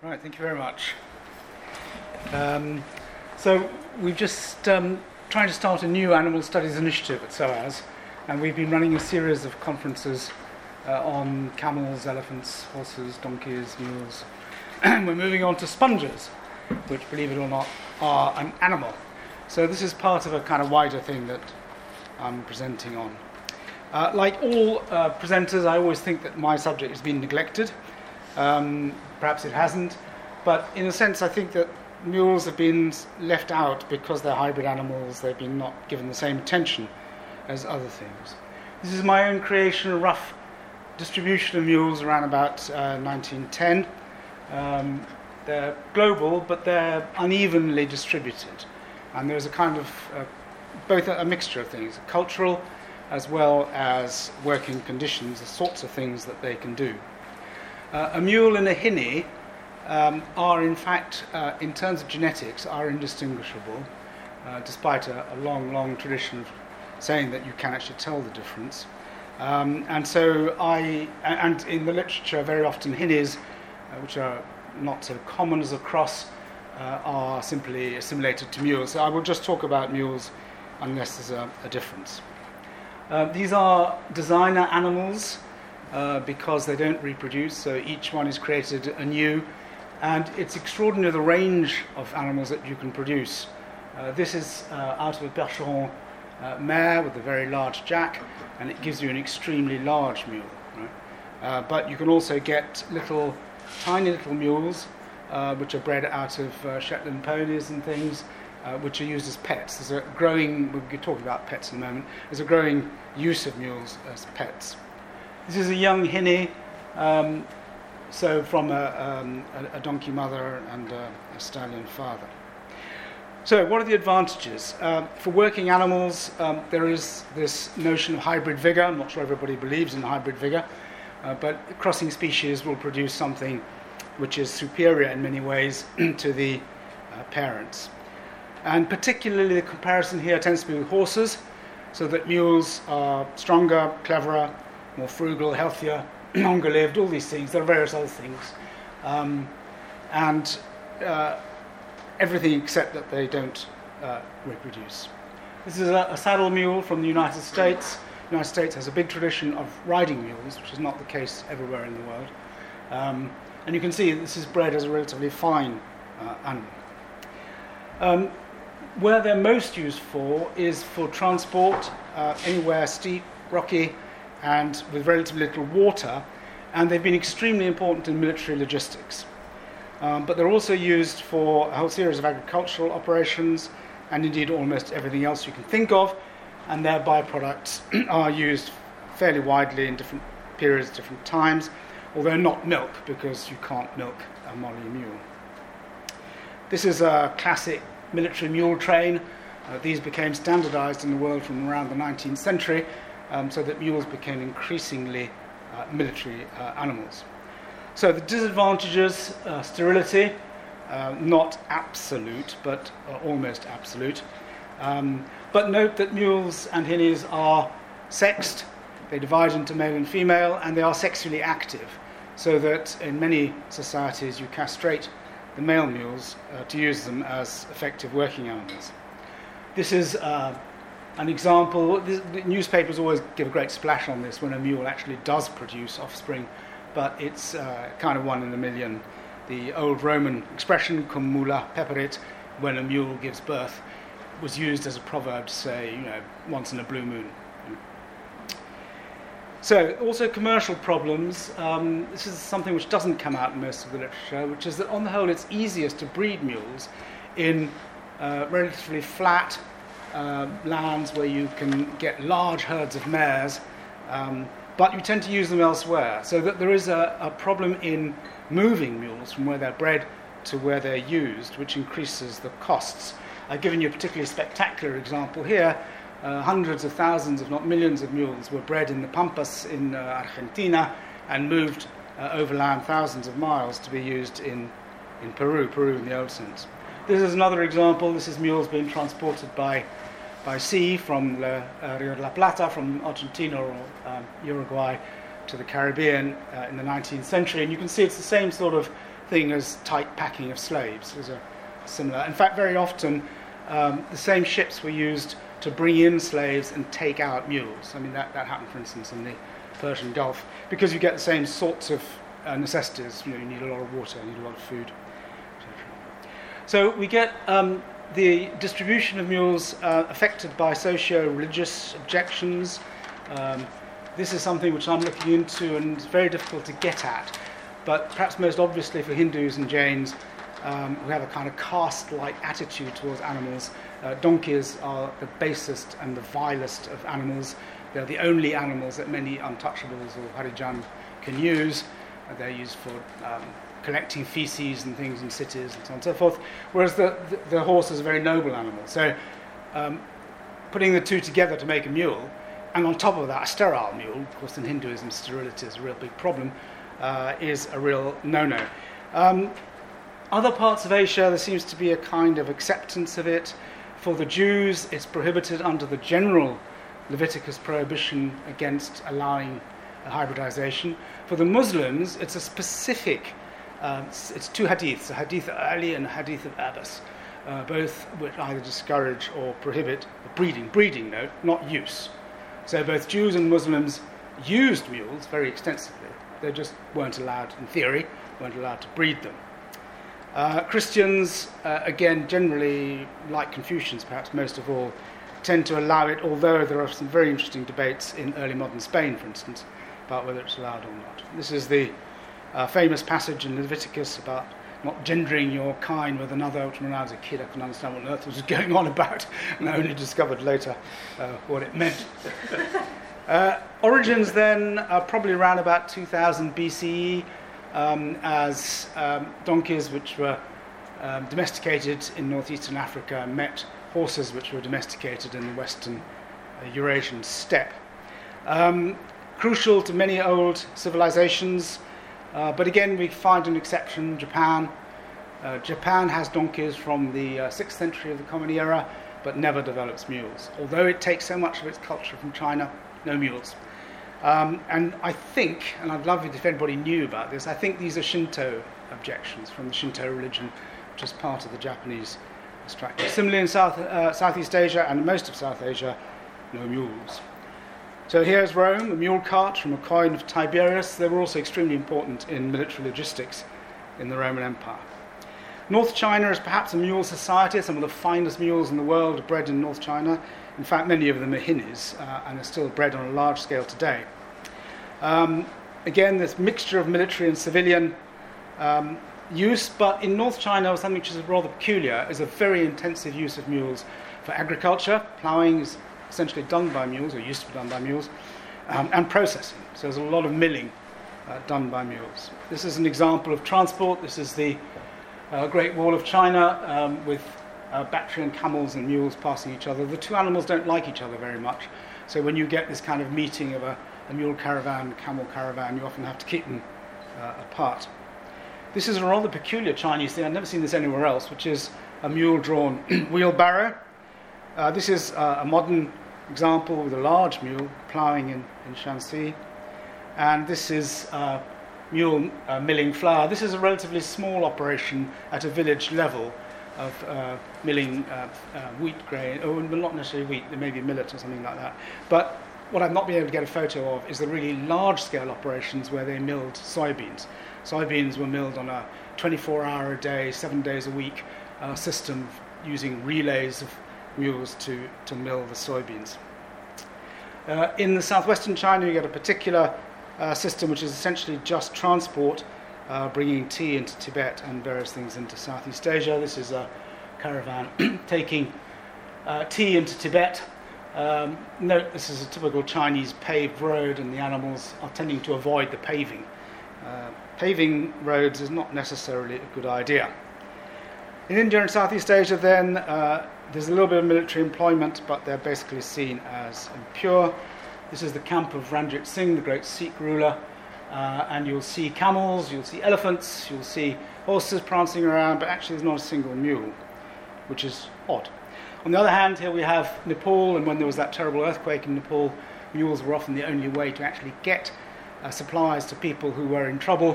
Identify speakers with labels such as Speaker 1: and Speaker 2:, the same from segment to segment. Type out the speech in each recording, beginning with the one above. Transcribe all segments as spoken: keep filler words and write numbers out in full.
Speaker 1: Right, thank you very much. Um, so we've just um, trying to start a new animal studies initiative at SOAS, and we've been running a series of conferences uh, on camels, elephants, horses, donkeys, mules. We're moving on to spongers, which, believe it or not, are an animal. So this is part of a kind of wider thing that I'm presenting on. Uh, like all uh, presenters, I always think that my subject has been neglected. Um, perhaps it hasn't, but in a sense I think that mules have been left out because they're hybrid animals. They've been not given the same attention as other things. This is my own creation, a rough distribution of mules around about uh, nineteen ten. Um, they're global, but they're unevenly distributed, and there's a kind of uh, both a, a mixture of things, cultural as well as working conditions, the sorts of things that they can do. Uh, a mule and a hinny um, are, in fact, uh, in terms of genetics, are indistinguishable, uh, despite a, a long, long tradition of saying that you can actually tell the difference. Um, and so I, and in the literature, very often hinnies, uh, which are not so common as a cross, uh, are simply assimilated to mules. So I will just talk about mules unless there's a, a difference. Uh, these are designer animals. Uh, because they don't reproduce, so each one is created anew, and it's extraordinary the range of animals that you can produce. Uh, this is uh, out of a Percheron uh, mare with a very large jack, and it gives you an extremely large mule. Right? Uh, but you can also get little, tiny little mules, uh, which are bred out of uh, Shetland ponies and things, uh, which are used as pets. There's a growing, we'll be talking about pets in a moment, there's a growing use of mules as pets. This is a young hinny, um, so from a, um, a, a donkey mother and a, a stallion father. So what are the advantages? Uh, for working animals, um, there is this notion of hybrid vigour. I'm not sure everybody believes in hybrid vigour, uh, but crossing species will produce something which is superior in many ways to the uh, parents. And particularly the comparison here tends to be with horses, so that mules are stronger, cleverer, more frugal, healthier, longer lived, all these things. There are various other things. Um, and uh, everything except that they don't uh, reproduce. This is a, a saddle mule from the United States. The United States has a big tradition of riding mules, which is not the case everywhere in the world. Um, and you can see this is bred as a relatively fine uh, animal. Um, where they're most used for is for transport, uh, anywhere steep, rocky, and with relatively little water, and they've been extremely important in military logistics. Um, but they're also used for a whole series of agricultural operations, and indeed almost everything else you can think of, and their byproducts are used fairly widely in different periods, different times, although not milk, because you can't milk a Molly mule. This is a classic military mule train. Uh, these became standardized in the world from around the nineteenth century, Um, so that mules became increasingly uh, military uh, animals. So the disadvantages, uh, sterility, uh, not absolute, but uh, almost absolute. Um, but note that mules and hinnies are sexed. They divide into male and female, and they are sexually active, so that in many societies you castrate the male mules uh, to use them as effective working animals. This is uh, An example, this, the newspapers always give a great splash on this when a mule actually does produce offspring, but it's uh, kind of one in a million. The old Roman expression, cum mula peperit, when a mule gives birth, was used as a proverb to say, you know, once in a blue moon. So, also commercial problems. Um, this is something which doesn't come out in most of the literature, which is that on the whole it's easiest to breed mules in uh, relatively flat, Uh, lands where you can get large herds of mares, um, but you tend to use them elsewhere. So that there is a, a problem in moving mules from where they're bred to where they're used, which increases the costs. I've given you a particularly spectacular example here. Uh, hundreds of thousands, if not millions of mules were bred in the Pampas in uh, Argentina and moved uh, overland thousands of miles to be used in, in Peru, Peru in the old sense. This is another example. This is mules being transported by by sea from the uh, Rio de la Plata, from Argentina or um, Uruguay to the Caribbean uh, in the nineteenth century. And you can see it's the same sort of thing as tight packing of slaves. There's a similar. In fact, very often um, the same ships were used to bring in slaves and take out mules. I mean, that, that happened, for instance, in the Persian Gulf, because you get the same sorts of uh, necessities. You know, you need a lot of water, you need a lot of food, et cetera. So we get um, the distribution of mules uh, affected by socio-religious objections. Um, this is something which I'm looking into, and it's very difficult to get at. But perhaps most obviously for Hindus and Jains, um, who have a kind of caste-like attitude towards animals, uh, donkeys are the basest and the vilest of animals. They're the only animals that many untouchables or Harijan can use. Uh, they're used for um, collecting feces and things in cities and so on and so forth, whereas the, the, the horse is a very noble animal. So um, putting the two together to make a mule, and on top of that a sterile mule, of course in Hinduism sterility is a real big problem, uh, is a real no-no. Um, other parts of Asia there seems to be a kind of acceptance of it. For the Jews it's prohibited under the general Leviticus prohibition against allowing hybridization. For the Muslims it's a specific Um, it's, it's two hadiths, a hadith of Ali and a hadith of Abbas, uh, both which either discourage or prohibit breeding. Breeding, no, not use. So both Jews and Muslims used mules very extensively. They just weren't allowed, in theory, weren't allowed to breed them. Uh, Christians, uh, again, generally, like Confucians perhaps most of all, tend to allow it, although there are some very interesting debates in early modern Spain, for instance, about whether it's allowed or not. This is the Uh, famous passage in Leviticus about not gendering your kind with another, which when I was a kid I couldn't understand what on earth was going on about, and I only discovered later uh, what it meant. uh, origins then are probably around about two thousand B C E, um, as um, donkeys which were um, domesticated in northeastern Africa met horses which were domesticated in the western uh, Eurasian steppe. Um, crucial to many old civilizations. Uh, but again, we find an exception, Japan. Uh, Japan has donkeys from the uh, sixth century of the Common Era, but never develops mules. Although it takes so much of its culture from China, no mules. Um, and I think, and I'd love it if anybody knew about this, I think these are Shinto objections from the Shinto religion, which is part of the Japanese structure. Similarly in South, uh, Southeast Asia and most of South Asia, no mules. So here's Rome, a mule cart from a coin of Tiberius. They were also extremely important in military logistics in the Roman Empire. North China is perhaps a mule society. Some of the finest mules in the world are bred in North China. In fact, many of them are hinnies uh, and are still bred on a large scale today. Um, again, this mixture of military and civilian um, use, but in North China, something which is rather peculiar, is a very intensive use of mules for agriculture. Ploughing is essentially done by mules, or used to be done by mules, um, and processing. So there's a lot of milling uh, done by mules. This is an example of transport. This is the uh, Great Wall of China um, with uh, Bactrian camels and mules passing each other. The two animals don't like each other very much, so when you get this kind of meeting of a, a mule caravan, camel caravan, you often have to keep them uh, apart. This is a rather peculiar Chinese thing. I've never seen this anywhere else, which is a mule-drawn wheelbarrow. Uh, this is uh, a modern example with a large mule ploughing in, in Shanxi, and this is uh, mule uh, milling flour. This is a relatively small operation at a village level of uh, milling uh, uh, wheat grain, or not necessarily wheat, there may be millet or something like that. But what I've not been able to get a photo of is the really large-scale operations where they milled soybeans. Soybeans were milled on a twenty-four hour a day, seven days a week uh, system using relays of mules to, to mill the soybeans. Uh, in the southwestern China, you get a particular uh, system which is essentially just transport, uh, bringing tea into Tibet and various things into Southeast Asia. This is a caravan taking uh, tea into Tibet. Um, note this is a typical Chinese paved road, and the animals are tending to avoid the paving. Uh, paving roads is not necessarily a good idea. In India and Southeast Asia, then, uh, there's a little bit of military employment, but they're basically seen as impure. This is the camp of Ranjit Singh, the great Sikh ruler, uh, and you'll see camels, you'll see elephants, you'll see horses prancing around, but actually there's not a single mule, which is odd. On the other hand, here we have Nepal, and when there was that terrible earthquake in Nepal, mules were often the only way to actually get uh, supplies to people who were in trouble.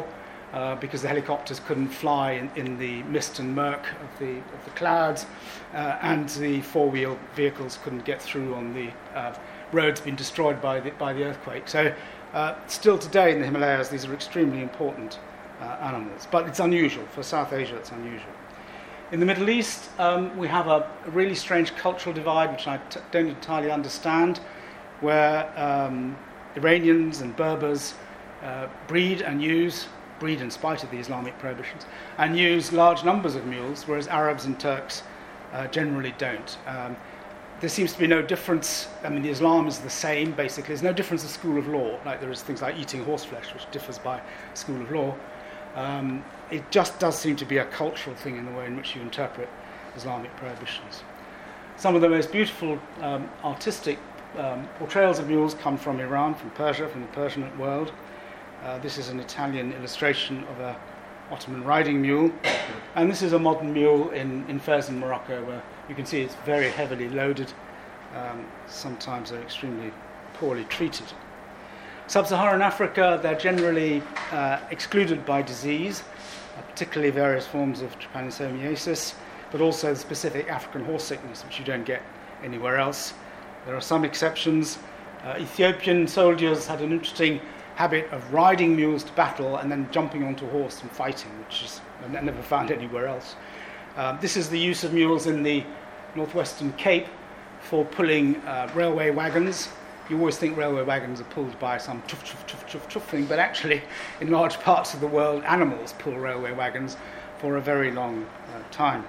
Speaker 1: uh, because the helicopters couldn't fly in, in the mist and murk of the, of the clouds, uh, and the four-wheel vehicles couldn't get through on the uh, roads being destroyed by the, by the earthquake. So uh, still today in the Himalayas, these are extremely important uh, animals. But it's unusual. For South Asia, it's unusual. In the Middle East, um, we have a, a really strange cultural divide, which I t- don't entirely understand, where um, Iranians and Berbers uh, breed and use, breed in spite of the Islamic prohibitions, and use large numbers of mules, whereas Arabs and Turks uh, generally don't. Um, there seems to be no difference. I mean, the Islam is the same, basically. There's no difference in school of law, like there is things like eating horseflesh, which differs by school of law. Um, it just does seem to be a cultural thing in the way in which you interpret Islamic prohibitions. Some of the most beautiful um, artistic um, portrayals of mules come from Iran, from Persia, from the Persian world. Uh, this is an Italian illustration of a Ottoman riding mule, and this is a modern mule in, in Fez in Morocco, where you can see it's very heavily loaded. Um, sometimes they're extremely poorly treated. Sub-Saharan Africa, they're generally uh, excluded by disease, uh, particularly various forms of trypanosomiasis, but also the specific African horse sickness, which you don't get anywhere else. There are some exceptions. Uh, Ethiopian soldiers had an interesting habit of riding mules to battle and then jumping onto a horse and fighting, which is I never found anywhere else. Um, this is the use of mules in the northwestern Cape for pulling uh, railway wagons. You always think railway wagons are pulled by some chuff, chuff, chuff, chuff, chuff thing, but actually in large parts of the world, animals pull railway wagons for a very long uh, time.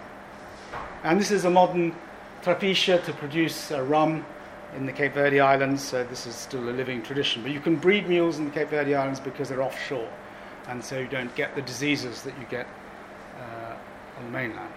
Speaker 1: And this is a modern trapiche to produce uh, rum in the Cape Verde Islands, so this is still a living tradition. But you can breed mules in the Cape Verde Islands because they're offshore, and so you don't get the diseases that you get uh, on the mainland.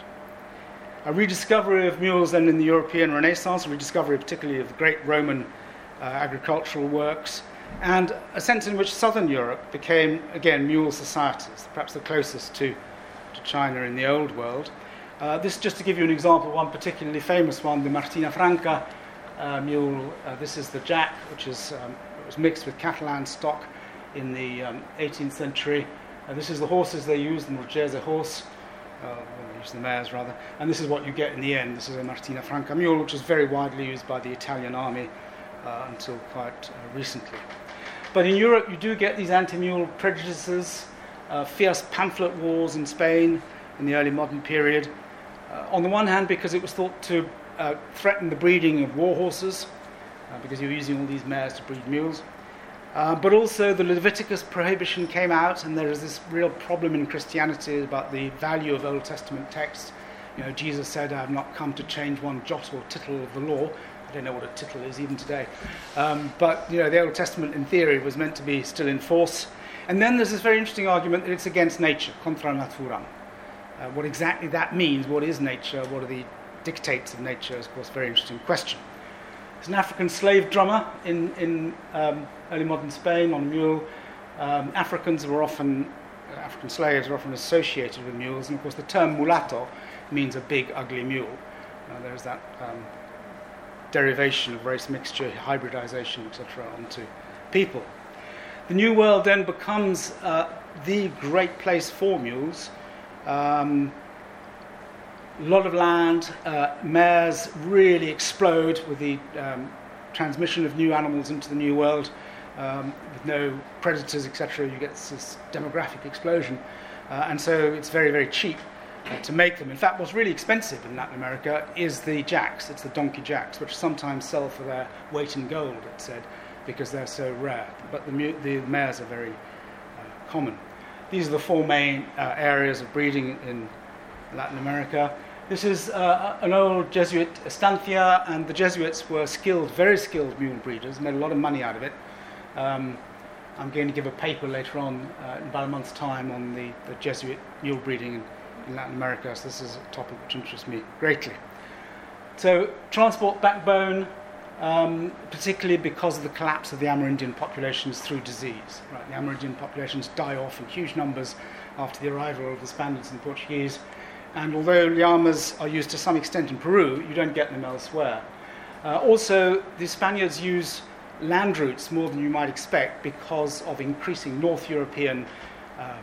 Speaker 1: A rediscovery of mules then in the European Renaissance, a rediscovery particularly of the great Roman uh, agricultural works, and a sense in which southern Europe became, again, mule societies, perhaps the closest to, to China in the old world. Uh, this, just to give you an example, one particularly famous one, the Martina Franca uh, mule. Uh, this is the jack, which is um, it was mixed with Catalan stock in the um, eighteenth century. Uh, this is the horses they used, the Morgese horse, uh, they used the mares rather, and this is what you get in the end. This is a Martina Franca mule, which was very widely used by the Italian army uh, until quite uh, recently. But in Europe, you do get these anti-mule prejudices, uh, fierce pamphlet wars in Spain in the early modern period. Uh, on the one hand, because it was thought to uh, threaten the breeding of war horses, uh, because you were using all these mares to breed mules. Uh, but also the Leviticus prohibition came out, and there is this real problem in Christianity about the value of Old Testament texts. You know, Jesus said, "I have not come to change one jot or tittle of the law." I don't know what a tittle is even today. Um, but, you know, the Old Testament, in theory, was meant to be still in force. And then there's this very interesting argument that it's against nature, contra naturam. Uh, what exactly that means, what is nature, what are the dictates of nature, is, of course, a very interesting question. There's an African slave drummer in, in um, early modern Spain on a mule. Um, Africans were often, uh, African slaves were often associated with mules, and of course the term mulatto means a big, ugly mule. Uh, there's that um, derivation of race mixture, hybridization, et cetera, onto people. The New World then becomes uh, the great place for mules. Um, a lot of land, uh, mares really explode with the um, transmission of new animals into the New World. Um, with no predators, et cetera, you get this demographic explosion. Uh, and so it's very, very cheap uh, to make them. In fact, what's really expensive in Latin America is the jacks. It's the donkey jacks, which sometimes sell for their weight in gold, it's said, because they're so rare. But the, mu- the mares are very uh, common. These are the four main uh, areas of breeding in Latin America. This is uh, an old Jesuit estancia, and the Jesuits were skilled, very skilled mule breeders, made a lot of money out of it. Um, I'm going to give a paper later on, uh, in about a month's time, on the, the Jesuit mule breeding in, in Latin America, so this is a topic which interests me greatly. So, transport backbone, um, particularly because of the collapse of the Amerindian populations through disease. Right? The Amerindian populations die off in huge numbers after the arrival of the Spaniards and Portuguese, and although llamas are used to some extent in Peru, you don't get them elsewhere. Uh, also, the Spaniards use land routes more than you might expect because of increasing North European uh,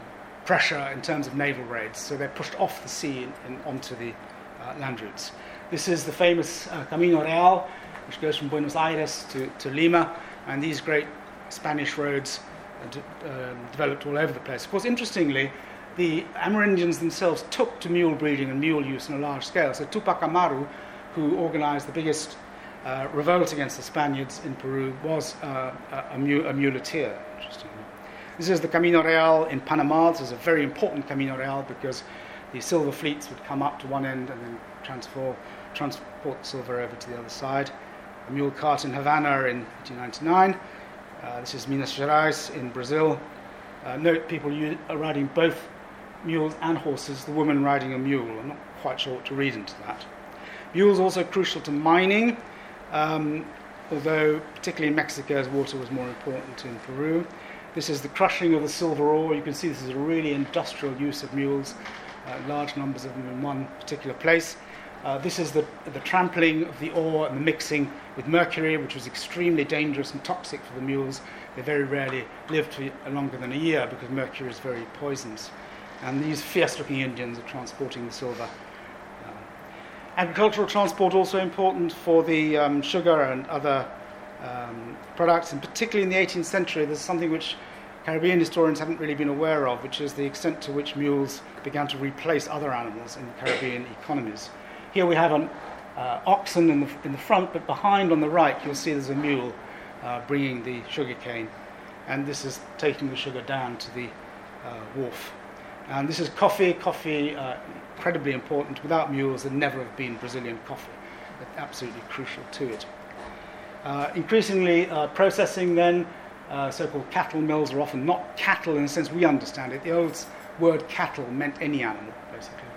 Speaker 1: pressure in terms of naval raids. So they're pushed off the sea and, and onto the uh, land routes. This is the famous uh, Camino Real, which goes from Buenos Aires to, to Lima, and these great Spanish roads are de- uh, developed all over the place. Of course, interestingly, the Amerindians themselves took to mule breeding and mule use on a large scale. So Tupac Amaru, who organized the biggest uh, revolt against the Spaniards in Peru, was uh, a, a, mule, a muleteer, interestingly. This is the Camino Real in Panama. This is a very important Camino Real because the silver fleets would come up to one end and then transfer, transport silver over to the other side. A mule cart in Havana in eighteen ninety-nine. Uh, this is Minas Gerais in Brazil. Uh, note people u- are riding both mules and horses, the woman riding a mule. I'm not quite sure what to read into that. Mules also crucial to mining, um, although particularly in Mexico as water was more important in Peru. This is the crushing of the silver ore. You can see this is a really industrial use of mules, uh, large numbers of them in one particular place. Uh, this is the, the trampling of the ore and the mixing with mercury, which was extremely dangerous and toxic for the mules. They very rarely lived for longer than a year because mercury is very poisonous. And these fierce-looking Indians are transporting the silver. Um, agricultural transport also important for the um, sugar and other um, products, and particularly in the eighteenth century, there's something which Caribbean historians haven't really been aware of, which is the extent to which mules began to replace other animals in Caribbean economies. Here we have an uh, oxen in the, in the front, but behind on the right you'll see there's a mule uh, bringing the sugar cane, and this is taking the sugar down to the uh, wharf. And this is coffee. Coffee, uh, incredibly important. Without mules, there'd never have been Brazilian coffee. But absolutely crucial to it. Uh, increasingly, uh, processing then, uh, so-called cattle mills are often not cattle in the sense we understand it. The old word cattle meant any animal, basically.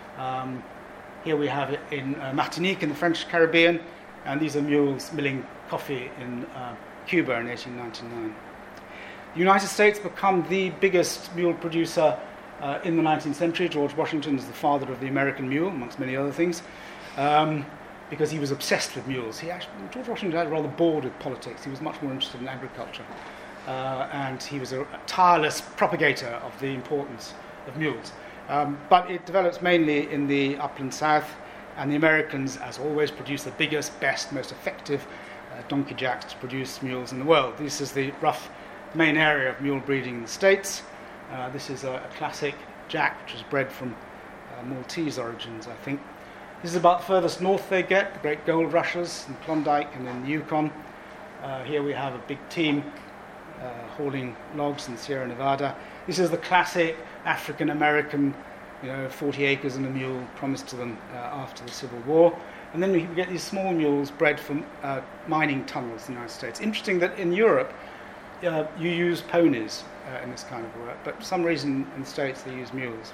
Speaker 1: Um, Here we have it in uh, Martinique in the French Caribbean, and these are mules milling coffee in uh, Cuba in eighteen ninety-nine. The United States become the biggest mule producer uh, in the nineteenth century. George Washington is the father of the American mule, amongst many other things, um, because he was obsessed with mules. He actually, George Washington was rather bored with politics. He was much more interested in agriculture, uh, and he was a, a tireless propagator of the importance of mules. Um, but it develops mainly in the upland south, and the Americans, as always, produce the biggest, best, most effective uh, donkey jacks to produce mules in the world. This is the rough main area of mule breeding in the States. Uh, this is a, a classic jack, which is bred from uh, Maltese origins, I think. This is about the furthest north they get, the great gold rushes in Klondike and in the Yukon. Uh, here we have a big team uh, hauling logs in Sierra Nevada. This is the classic African-American, you know, forty acres and a mule promised to them uh, after the Civil War. And then we get these small mules bred from uh, mining tunnels in the United States. Interesting that in Europe, uh, you use ponies uh, in this kind of work, but for some reason in the States they use mules.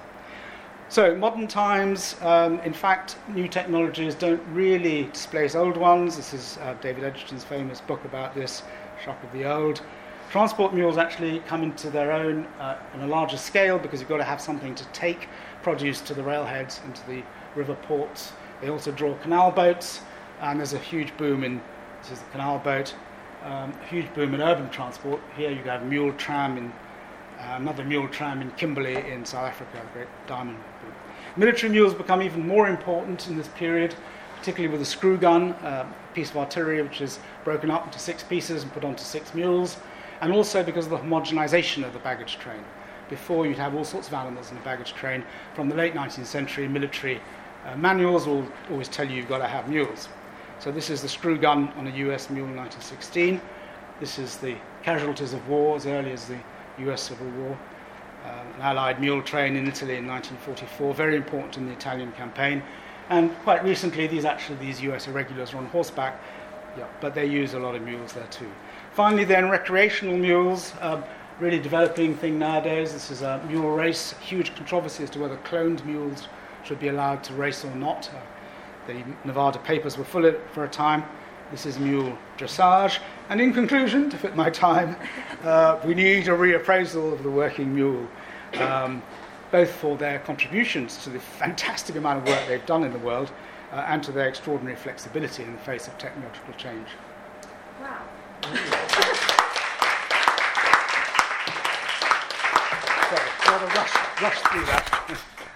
Speaker 1: So modern times, um, in fact, new technologies don't really displace old ones. This is uh, David Edgerton's famous book about this, Shock of the Old. Transport mules actually come into their own uh, on a larger scale because you've got to have something to take produce to the railheads and to the river ports. They also draw canal boats, and there's a huge boom in, this is the canal boat, um, a huge boom in urban transport. Here you have mule tram in, uh, another mule tram in Kimberley in South Africa, a great diamond boom. Military mules become even more important in this period, particularly with the screw gun, uh, a piece of artillery which is broken up into six pieces and put onto six mules, and also because of the homogenization of the baggage train. Before, you'd have all sorts of animals in the baggage train. From the late nineteenth century, military uh, manuals will always tell you you've got to have mules. So this is the screw gun on a U S mule in nineteen sixteen. This is the casualties of war as early as the U S Civil War. Uh, an Allied mule train in Italy in nineteen forty-four, very important in the Italian campaign. And quite recently, these actually these U S irregulars are on horseback, yeah, but they use a lot of mules there too. Finally, then, recreational mules, uh, really developing thing nowadays. This is a mule race, huge controversy as to whether cloned mules should be allowed to race or not. Uh, the Nevada papers were full of it for a time. This is mule dressage. And in conclusion, to fit my time, uh, we need a reappraisal of the working mule, um, both for their contributions to the fantastic amount of work they've done in the world uh, and to their extraordinary flexibility in the face of technological change.
Speaker 2: Wow.
Speaker 1: Sorry. rather rush, rush through that.